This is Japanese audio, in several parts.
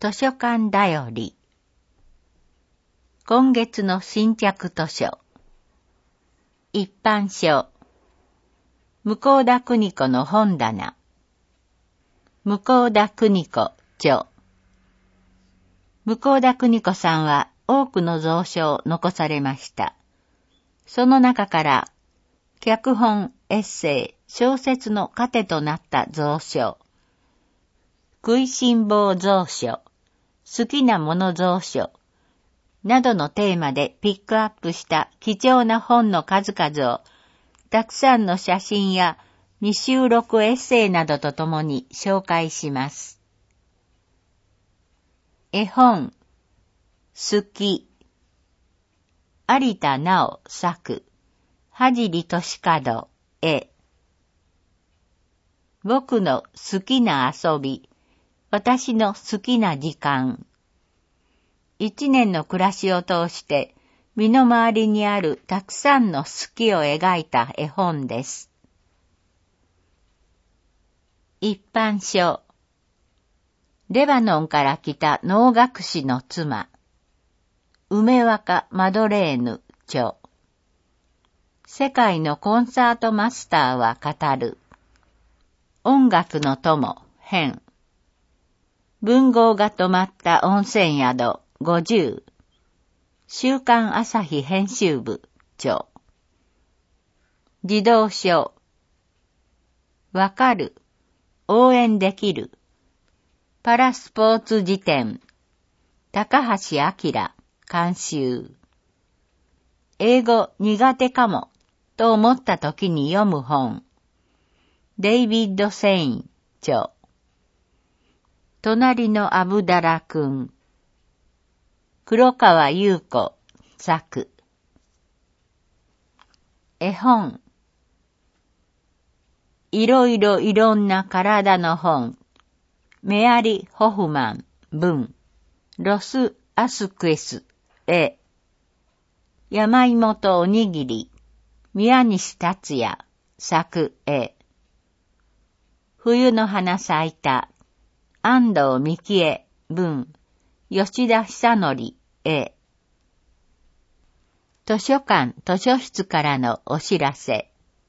図書館だより。今月の新着図書。一般書。向田邦子の本棚。向田邦子著。向田邦子さんは多くの蔵書を残されました。その中から、脚本、エッセイ、小説の糧となった蔵書。食いしん坊蔵書、好きなもの蔵書、などのテーマでピックアップした貴重な本の数々を、たくさんの写真や未収録エッセイなどとともに紹介します。絵本、好き。有田直作、羽尻俊門、絵。僕の好きな遊び、私の好きな時間。一年の暮らしを通して身の回りにあるたくさんの好きを描いた絵本です。一般書。レバノンから来た能楽師の妻。梅若マドレーヌ著。世界のコンサートマスターは語る。音楽の友編。文豪が泊まった温泉宿50。週刊朝日編集部著。児童書。わかる。応援できる。パラスポーツ辞典。高橋明監修。英語苦手かもと思った時に読む本。デイビッド・セイン著。隣のアブダラ君。黒川優子作。絵本。いろいろいろんな体の本。メアリ・ホフマン文。ロス・アスクエス絵。山芋とおにぎり。宮西達也作絵。冬の花咲いた。安藤美希恵文。吉田久典絵。図書館図書室からのお知らせ。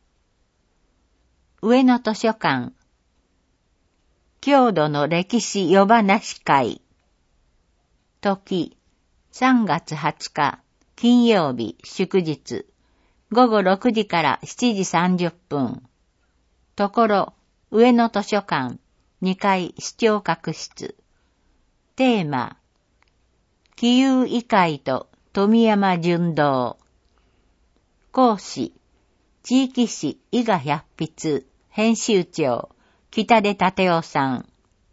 上野図書館。郷土の歴史夜話会。時、3月20日、金曜日祝日。午後6時から7時30分。ところ、上野図書館、2階視聴覚室。テーマ、喜友医会と富山純堂。講師、地域誌伊賀百筆、編集長、北出立夫さん。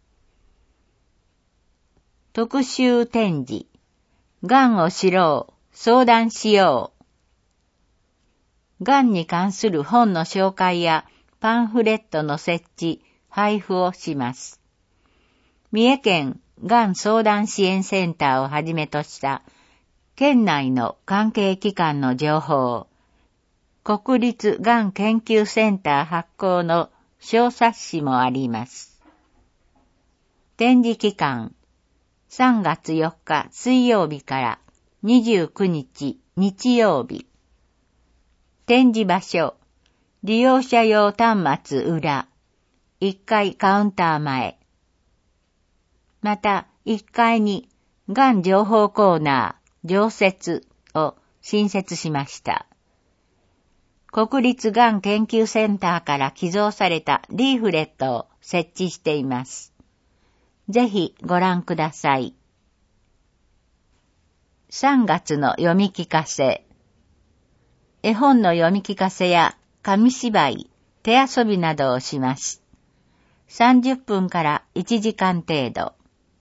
特集展示、がんを知ろう、相談しよう。がんに関する本の紹介やパンフレットの設置、配布をします。三重県がん相談支援センターをはじめとした県内の関係機関の情報、国立がん研究センター発行の小冊子もあります。展示期間、3月4日水曜日から29日日曜日。展示場所、利用者用端末裏、1階カウンター前。また、1階に、がん情報コーナー、常設を新設しました。国立がん研究センターから寄贈されたリーフレットを設置しています。ぜひご覧ください。3月の読み聞かせ。絵本の読み聞かせや紙芝居、手遊びなどをします。30分から1時間程度。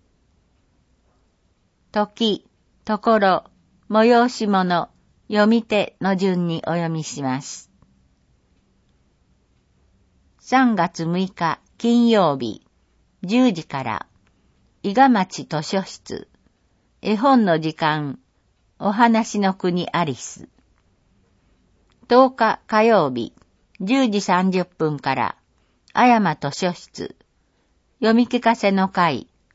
時、ところ、催し物、読み手の順にお読みします。3月6日金曜日、10時から、伊賀町図書室、絵本の時間、お話の国アリス。10日火曜日、10時30分から、阿山図書室、読み聞かせの会、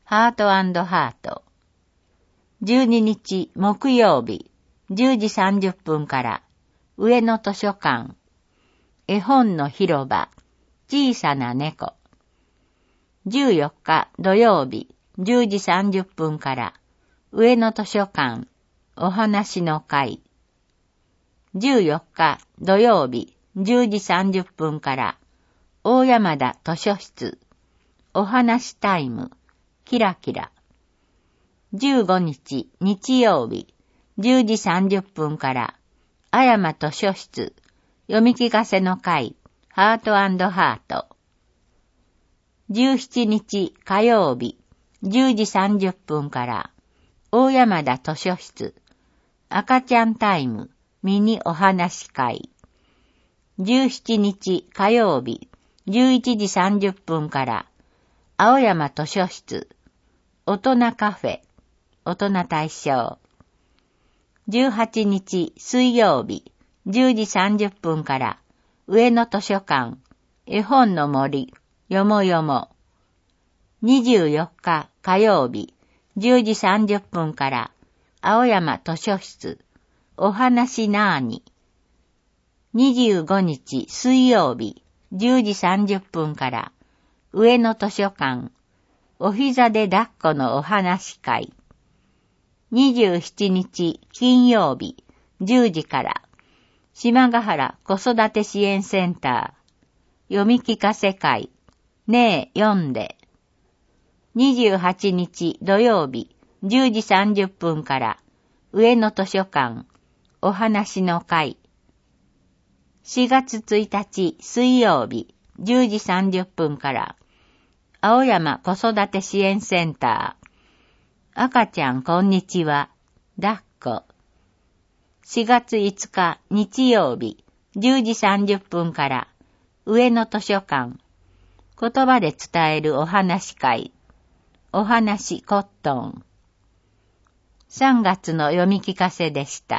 ハート&ハート。12日木曜日、10時30分から、上野図書館。絵本の広場、小さな猫。14日土曜日、10時30分から、上野図書館、お話の会。14日土曜日、10時30分から、大山田図書室、お話タイム、キラキラ。15日日曜日、10時30分から、阿山図書室、読み聞かせの会、ハート&ハート。17日火曜日、10時30分から、大山田図書室、赤ちゃんタイム、ミニお話会。17日火曜日、11時30分から、青山図書室、大人カフェ、大人対象。18日水曜日、10時30分から、上野図書館、絵本の森、よもよも。24日火曜日、10時30分から、青山図書室、お話なーに。25日水曜日、10時30分から、上野図書館、お膝で抱っこのお話会。27日金曜日、10時から、島ヶ原子育て支援センター、読み聞かせ会、ねえ読んで。28日土曜日、10時30分から、上野図書館、お話の会。4月1日水曜日、10時30分から、青山子育て支援センター、赤ちゃんこんにちは、抱っこ。4月5日日曜日、10時30分から、上野図書館、言葉で伝えるお話会、お話コットン。3月の読み聞かせでした。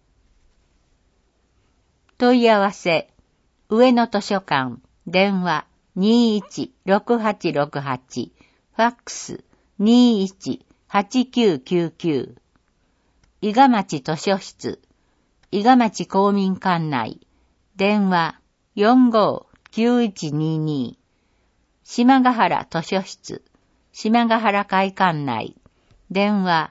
問い合わせ、上野図書館、電話216868、ファックス218999。伊賀町図書室、伊賀町公民館内、電話459122。島ヶ原図書室、島ヶ原会館内、電話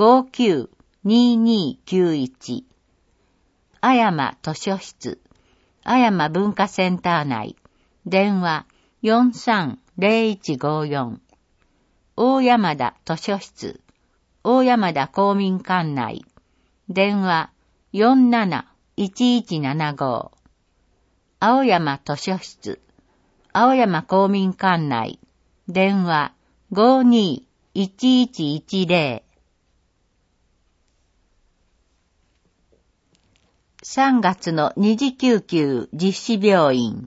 592291。阿山図書室、阿山文化センター内、電話430154。大山田図書室、大山田公民館内、電話471175。青山図書室、青山公民館内、電話521110。3月の2次救急実施病院。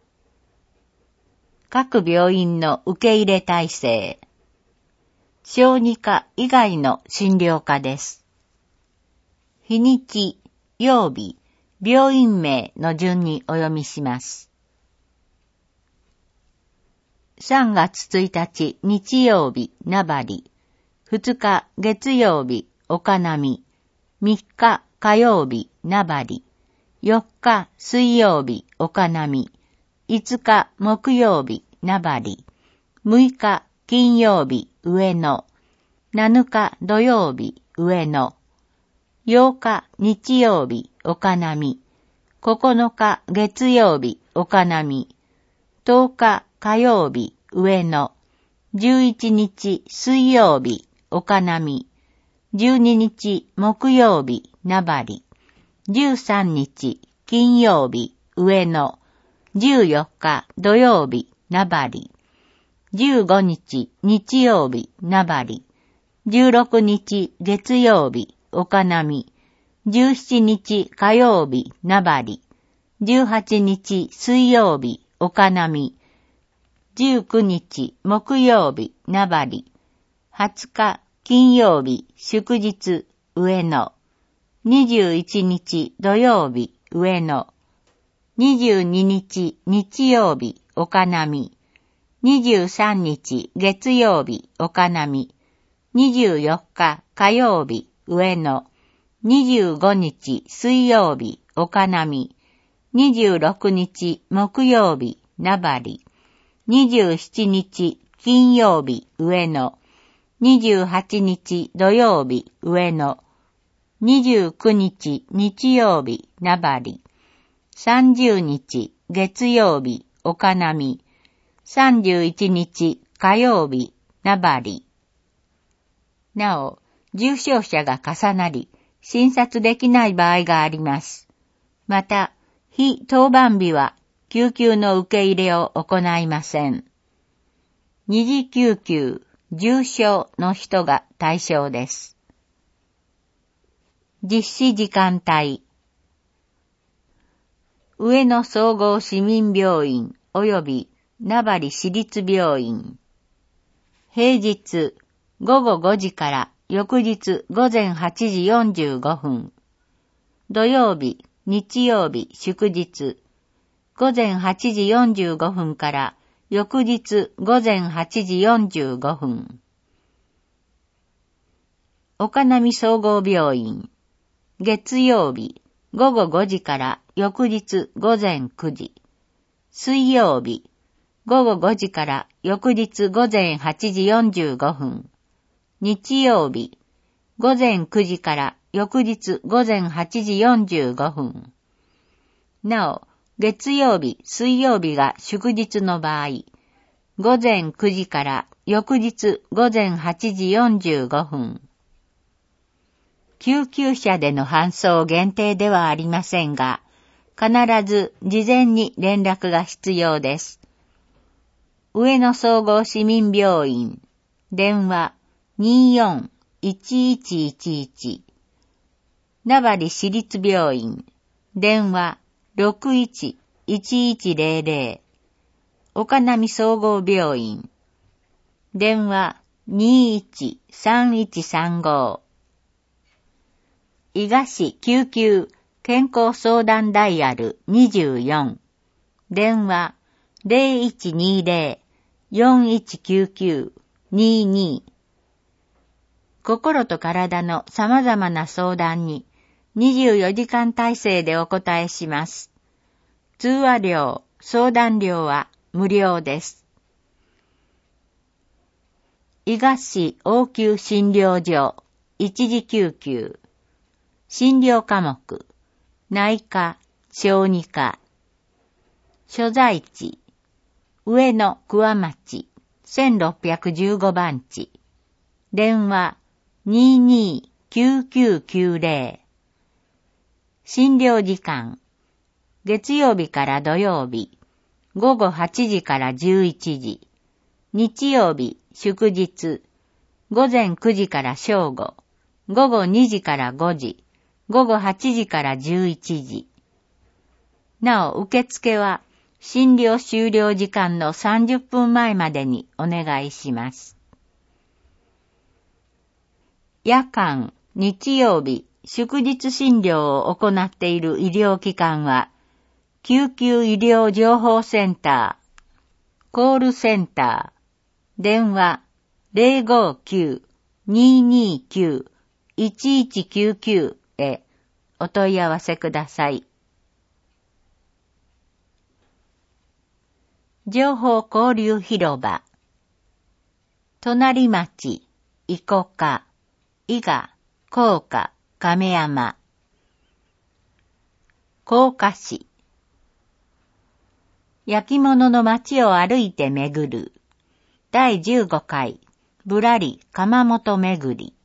各病院の受け入れ体制。小児科以外の診療科です。日にち、曜日、病院名の順にお読みします。3月1日日曜日、名張。2日月曜日、岡波。3日火曜日、名張。4日水曜日、岡波。5日木曜日、名張。6日金曜日、上野。7日土曜日、上野。8日日曜日、岡波。9日月曜日、岡波。10日火曜日、上野。11日水曜日、岡波。12日木曜日、名張。13日金曜日、上野。14日土曜日、名張。15日日曜日、名張。16日月曜日、岡波。17日火曜日、名張。18日水曜日、岡波。19日木曜日、名張。20日金曜日、祝日、上野。21日土曜日、上野。22日日曜日、岡波。 23日月曜日岡波、24日火曜日上野、25日水曜日岡波、26日木曜日名張、27日金曜日上野、28日土曜日上野、29日日曜日名張、30日月曜日岡波、31日火曜日名張。なお、重症者が重なり、診察できない場合があります。また、非当番日は救急の受け入れを行いません。二次救急、重症の人が対象です。実施時間帯。上野総合市民病院及び名張市立病院。平日午後5時から翌日午前8時45分。土曜日、日曜日、祝日。午前8時45分から翌日午前8時45分。岡波総合病院。月曜日、午後5時から翌日午前9時。水曜日、午後5時から翌日午前8時45分。日曜日、午前9時から翌日午前8時45分。なお、月曜日、水曜日が祝日の場合、午前9時から翌日午前8時45分。救急車での搬送限定ではありませんが、必ず事前に連絡が必要です。上野総合市民病院、電話24-1111。名張市立病院、電話61-1100。岡波総合病院、電話21-3135。伊賀市救急健康相談ダイヤル24、電話0120-4199-22。心と体の様々な相談に24時間体制でお答えします。通話料、相談料は無料です。伊賀市応急診療所一時救急。診療科目、内科、小児科。所在地、上野桑町、1615番地。電話、229990。診療時間、月曜日から土曜日、午後8時から11時。日曜日、祝日、午前9時から正午、午後2時から5時。午後8時から11時。なお、受付は診療終了時間の30分前までにお願いします。夜間、日曜日、祝日診療を行っている医療機関は、救急医療情報センター、コールセンター、電話059-229-1199へお問い合わせください。情報交流広場。隣町、伊古賀、伊賀、甲賀、亀山。甲賀市。焼き物の町を歩いて巡る。第15回、ぶらり窯元巡り。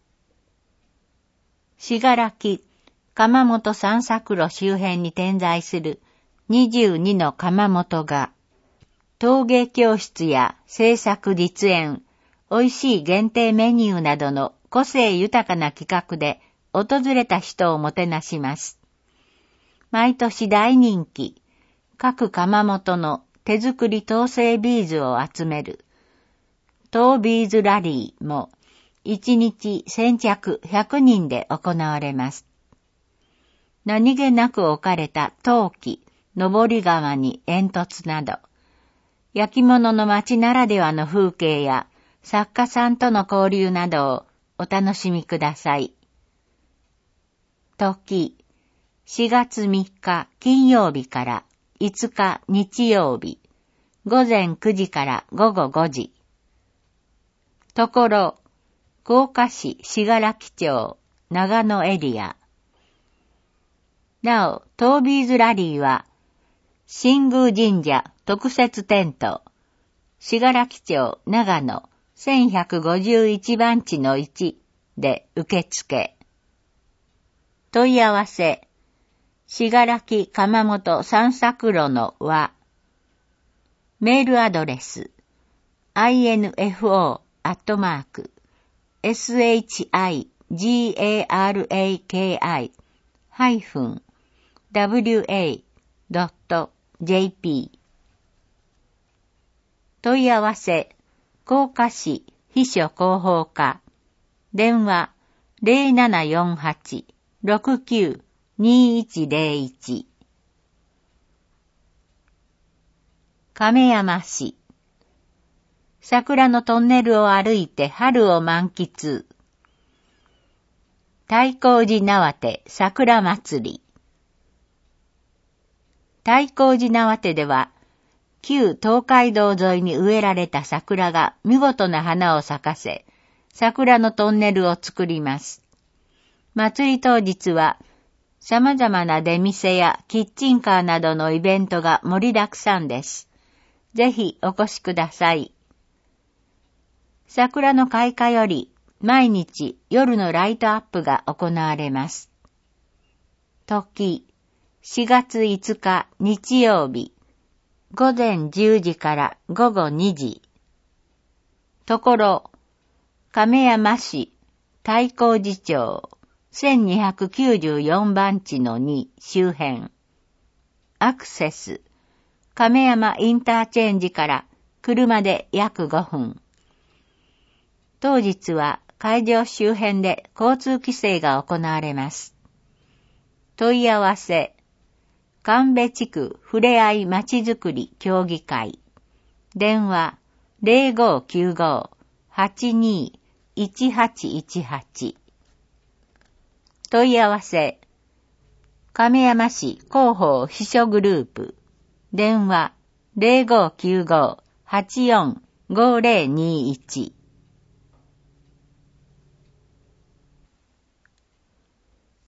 信楽、窯元散策路周辺に点在する22の窯元が、陶芸教室や制作実演、美味しい限定メニューなどの個性豊かな企画で訪れた人をもてなします。毎年大人気、各窯元の手作り陶製ビーズを集める、陶ビーズラリーも1日先着100人で行われます。何気なく置かれた陶器、登り窯に煙突など、 焼き物の町ならではの風景や作家さんとの交流などをお楽しみください。時、4月3日金曜日から5日日曜日、午前9時から午後5時。ところ、福岡市信楽町、長野エリア。なお、トービーズラリーは、新宮神社特設テント、信楽町長野1151番地の1で受付。問い合わせ、信楽鎌本散策路の和。メールアドレス、info@shingaraki-wa.jp。問い合わせ、福岡市秘書広報課。電話、0748-69-2101。亀山市。桜のトンネルを歩いて春を満喫。太閤寺縄手桜祭り。太閤寺縄手では、旧東海道沿いに植えられた桜が見事な花を咲かせ、桜のトンネルを作ります。祭り当日は、様々な出店やキッチンカーなどのイベントが盛りだくさんです。ぜひお越しください。桜の開花より毎日夜のライトアップが行われます。時、4月5日日曜日、午前10時から午後2時。ところ、亀山市太閤寺町1294番地の2周辺。アクセス、亀山インターチェンジから車で約5分。当日は会場周辺で交通規制が行われます。問い合わせ、神戸地区ふれあいまちづくり協議会。電話、0595-821818。問い合わせ、亀山市広報秘書グループ。電話、0595-845021。